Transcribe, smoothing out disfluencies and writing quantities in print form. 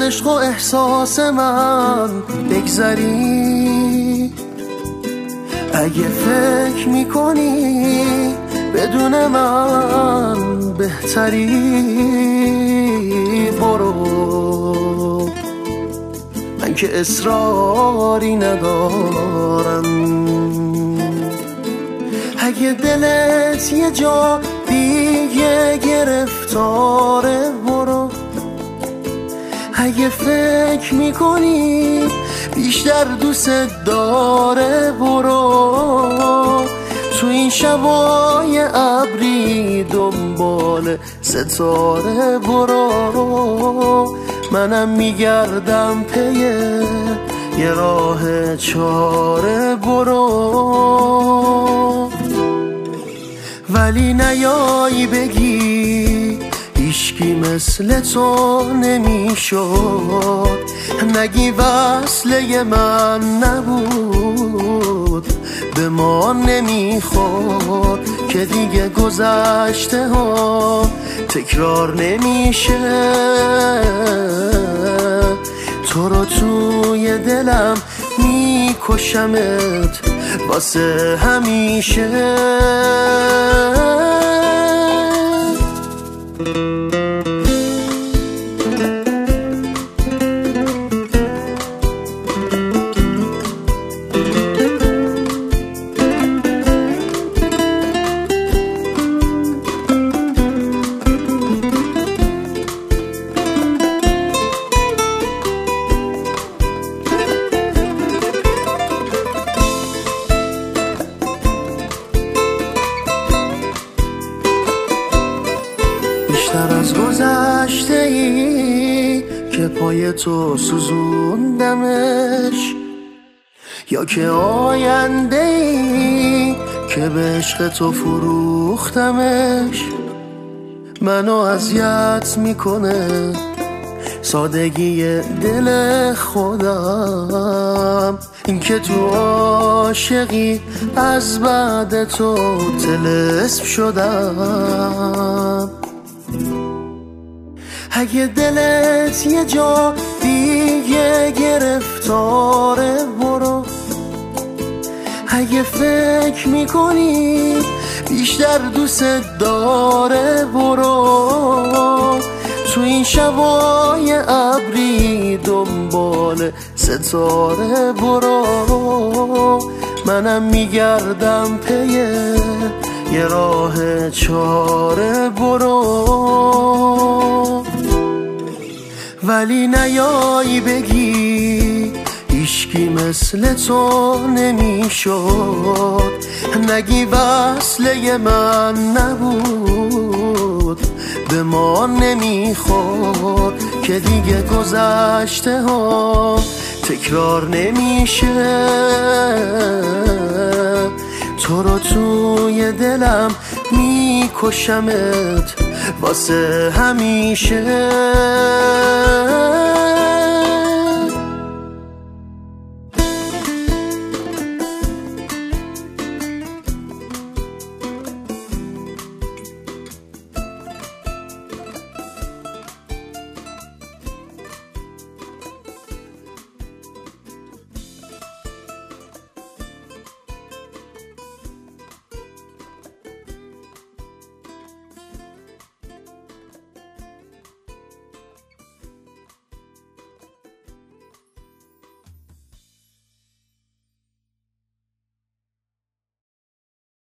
عشق و احساس من بگذری. اگه فکر میکنی بدون من بهتری، برو، من که اصراری ندارم. اگه دلت یه جا دیگه گرفتاره، برو. اگه فکر میکنی بیشتر دوست داره، برو. تو این شبای ابری دنبال ستاره، برو. منم میگردم پی یه راه چاره، برو. ولی نیایی بگی هیچکی مثل تو نمیشد، نگی وصله من نبود، به ما نمیخورد که دیگه گذشته ها تکرار نمیشه. تو رو توی دلم میکشمت واسه همیشه. بیشتر از گذشته ای که پای تو سوزوندمش، یا که آینده ای که به عشق تو فروختمش. منو اذیت میکنه سادگی دل خودم، این که تو عاشقی از بعد تو طلسم شدم. اگه دلت یه جا دیگه گرفتاره، برو. اگه فکر میکنی بیشتر دوست داره، برو. تو این شبای ابری دنبال ستاره، برو. منم میگردم پی یه راه چاره، برو. ولی نیایی بگی هیچکی مثل تو نمیشد، نگی وصله من نبود، به ما نمیخورد که دیگه گذشته ها تکرار نمیشه. تو رو توی دلم میکشمت واسه همیشه.